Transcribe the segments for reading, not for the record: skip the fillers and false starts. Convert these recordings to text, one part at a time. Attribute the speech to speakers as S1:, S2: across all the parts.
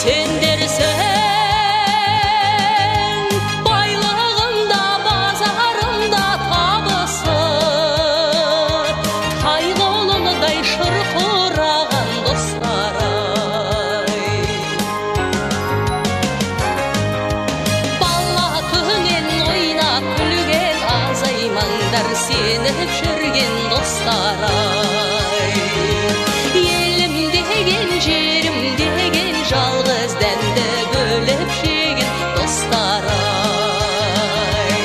S1: Сендерсең байлығымда базарымда табысы, тай қолындай шырқыраған достар-ай. Бала күннен ойнап күлген азаймаңдар сеніп жүрген достар-ай. Елім деген жерім деген жалғыз дәнді бөліп жеген достар-ай.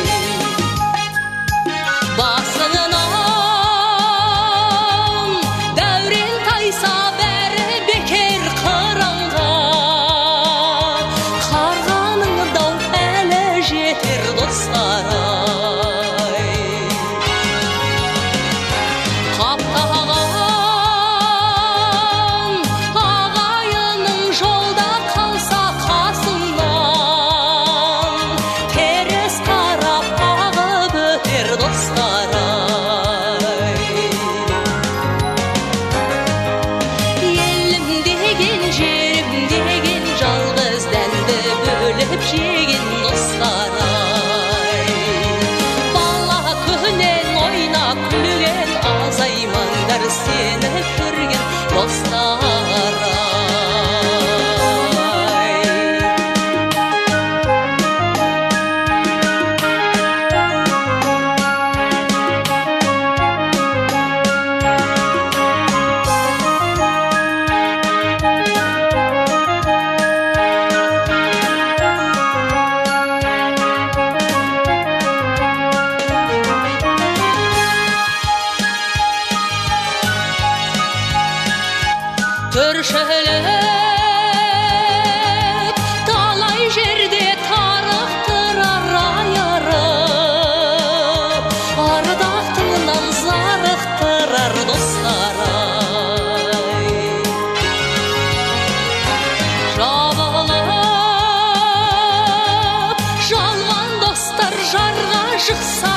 S1: Басыңнан дәурен тайса бәрі бекер қырыңға, қарғаның дау әлі жетер достар-ай. Қаптаған ағайының жолда қалса қасыңнан, теріс қарап ағып өтер достар-ай. Елім деген жерім деген жалғыз дәнді бөліп жеген достар-ай. Бала күннен ойнап күлген азаймаңдар сеніп жүрген достар-ай. Тіршілік талай жерде тарықтырар айырып, ардақтыңнан зарықтырар достар-ай. Жабылып жалған достар жарға жықса